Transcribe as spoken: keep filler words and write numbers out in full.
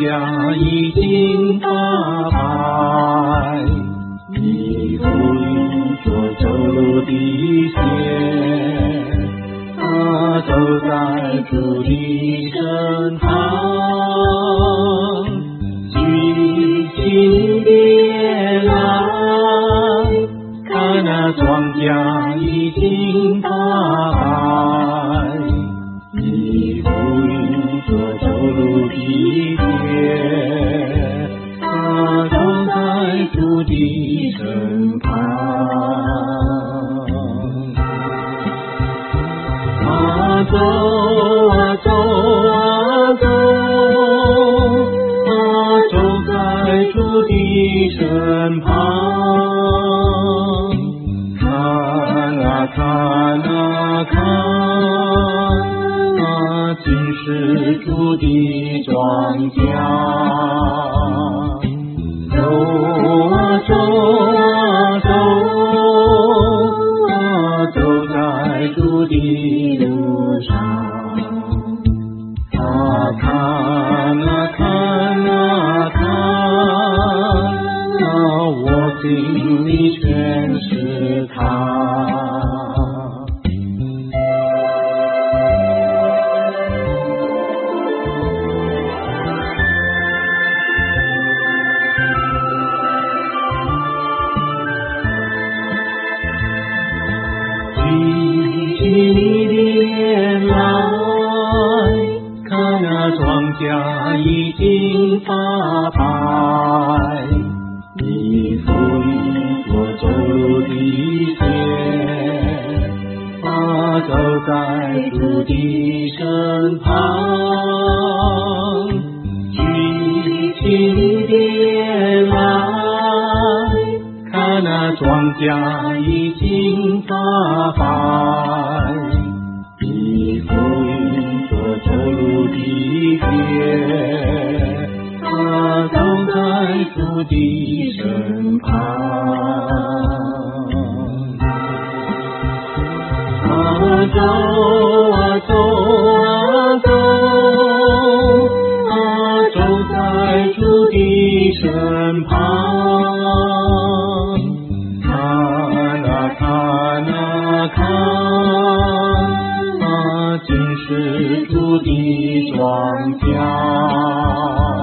稼已經發白，你扶引所走路的鞋，他走在主的身旁，舉起臉來，看那莊稼已經發白，你扶引所走路的鞋，他走在主的身旁。啊走啊走啊走，啊走在主的身旁，看啊看啊看，啊尽是主的莊稼，走啊走啊走，啊走在主的路上，啊看啊看啊看，啊我心里全是他。舉起你的臉來，看那莊稼已經發白，你扶引所走路的鞋，他走在主的身旁，舉起你的臉來，看那莊稼已經發白，你扶引所走路的鞋，他走在主的身旁。啊走啊走啊走，啊走在主的身旁，看啊看啊看，啊尽是主的莊稼。